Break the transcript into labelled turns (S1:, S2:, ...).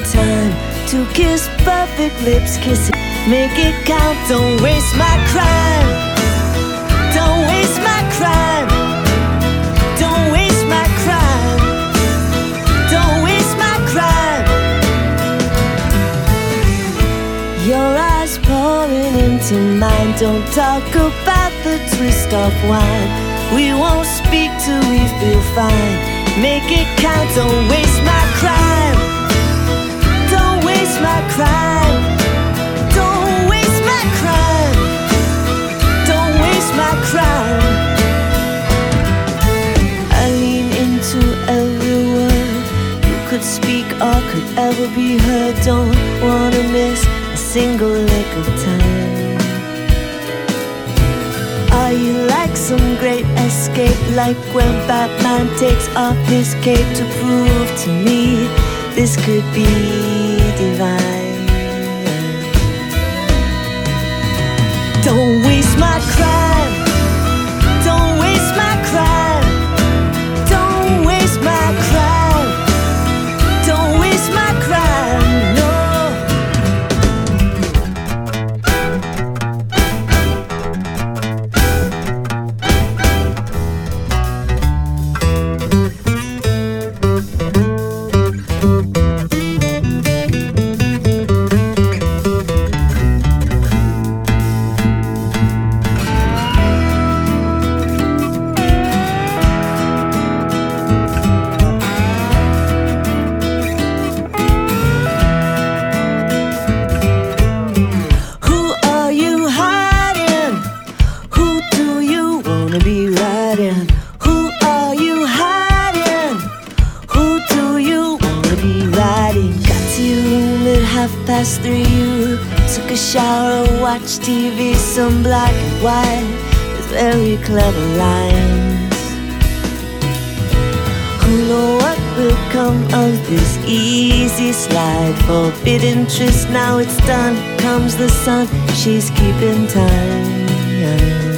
S1: time to kiss perfect lips, kiss it, make it count. Don't waste my crime. Don't waste my crime. Don't waste my crime. Don't waste my crime. Your eyes pouring into mine. Don't talk about the twist of wine. We won't speak till we feel fine. Make it count. Don't waste my crime. Don't waste my crime. Don't waste my crime. Don't waste my crime. I lean into every word you could speak or could ever be heard. Don't wanna miss a single lick of time. Are you like some great escape, like when Batman takes off his cape to prove to me this could be divine? Don't waste my crime. Don't waste my crime. Don't waste my crime. Don't waste my crime, no. Who are you hiding? Who do you wanna be riding? Got to your room at 3:30. You took a shower, watched TV, some black and white with very clever lines. Who know what will come of this easy slide? Forbidden tryst, now it's done. Comes the sun, she's keeping time.